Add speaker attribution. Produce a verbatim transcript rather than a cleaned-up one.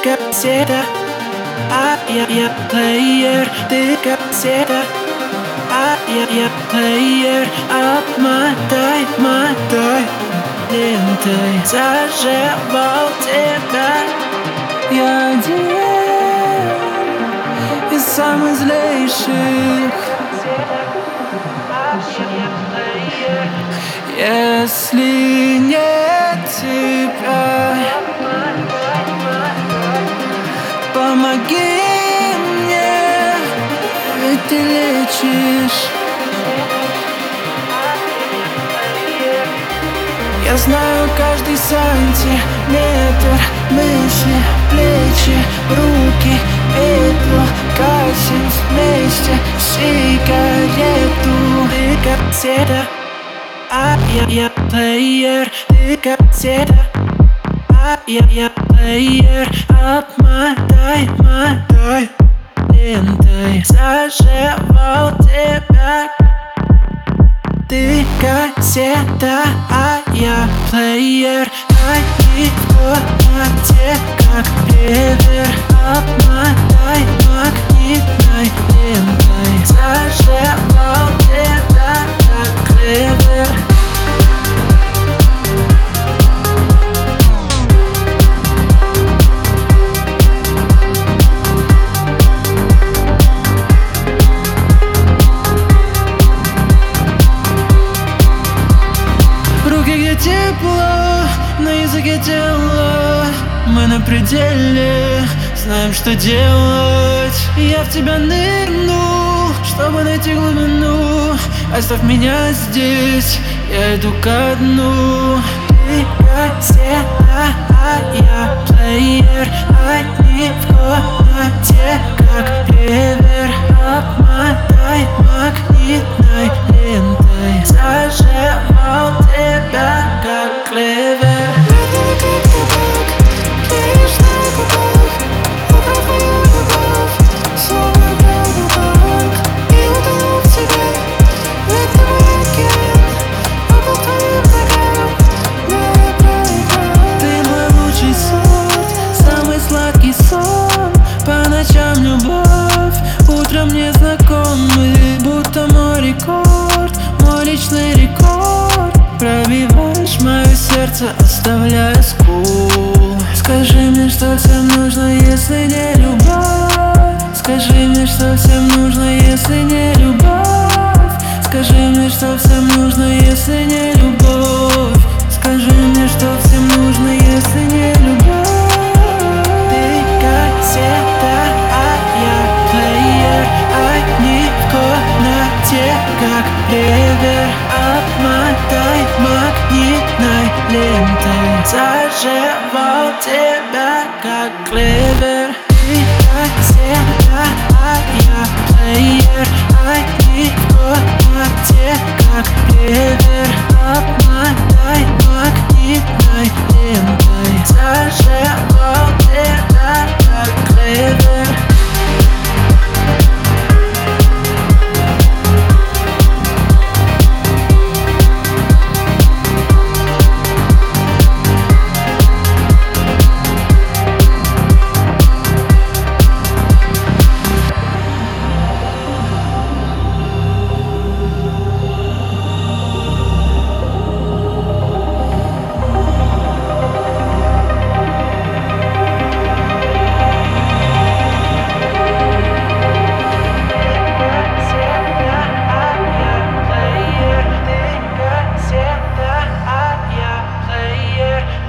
Speaker 1: кассета, а я, я плеер. Ты кассета, а я, я плеер. Обмотай, мотай лентой, заживал тебя. Я один из самых злейших. Если нет тебя, помоги мне, ведь ты лечишь. Я знаю каждый сантиметр, мысли, плечи, руки, петлю, гасим вместе сигарету. Ты кассета, а я, я плеер. Ты кассета, а я, я плеер. Обмотай, мотай лентой, заживал тебя. Ты кассета, а я плеер. Они в комнате, как ревер. Обмотай магнитной лентой, заживал тебя, как клевер. Где тепло, на языке тела. Мы на пределе, знаем, что делать. Я в тебя нырну, чтобы найти глубину. Оставь меня здесь, я иду ко дну. Ты кассета, а я плеер. Одни в комнате, как ревер. Обмотай магнитной лентой, заживал тебя, как клевер. Утром незнакомый, будто мой рекорд, мой личный рекорд. Пробиваешь мое сердце, оставляя скул. Скажи мне, что всем нужно, если не любовь. Скажи мне, что всем нужно, если не любовь. Скажи мне, что всем нужно, если не